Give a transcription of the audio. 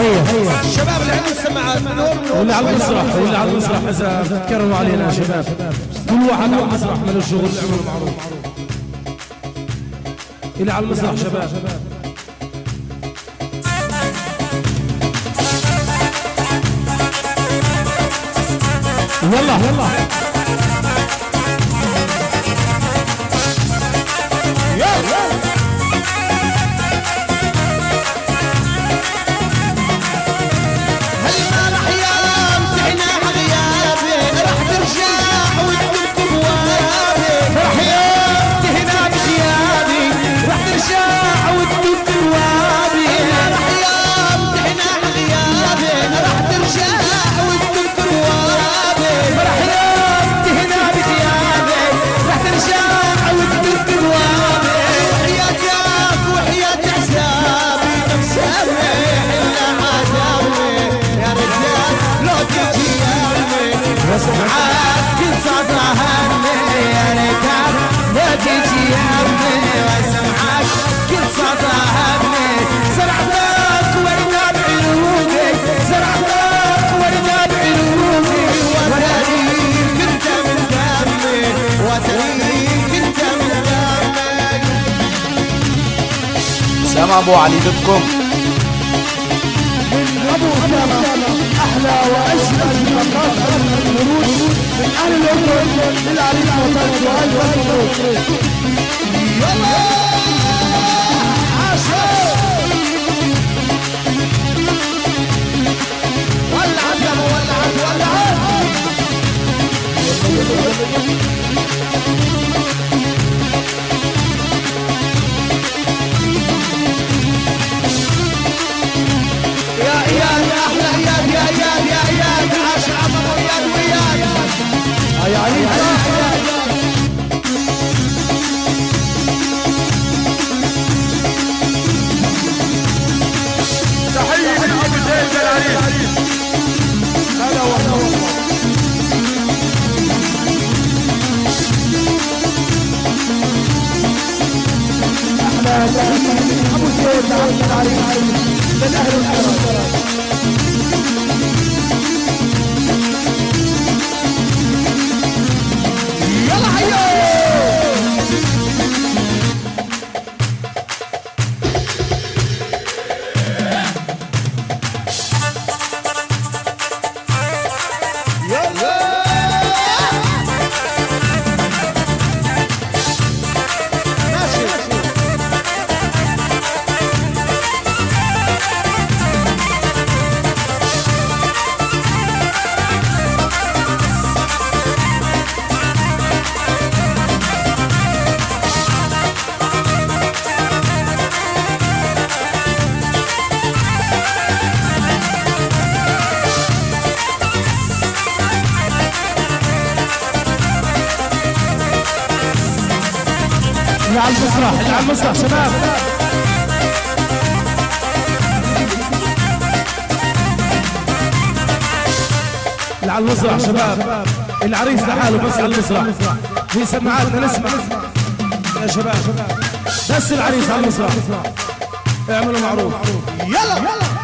الشباب اللي عندهم السماعات واللي على المسرح واللي على المسرح اذا بتتكرروا علينا يا شباب، كل واحد على المسرح من الشغل اعملوا معروف. اللي على المسرح شباب يلا يلا سامع ابو علي دوت من ابو اسامه احلى واجمل نقاط الورود من اهل الاردن للعريس وطن سؤال والمبروك. يلا عاشور ولعت يا ابو ولعت يا عريس تحية لأبو زيد العريس. هلا والله احلى تحية ابو زيد العريس من اهل الحرم. اللي على المسرح اللي على المسرح شباب اللي على المسرح شباب، العريس لحاله بس على المسرح في سماعاتنا نسمع يا شباب، بس العريس على المسرح اعملوا معروف. يلا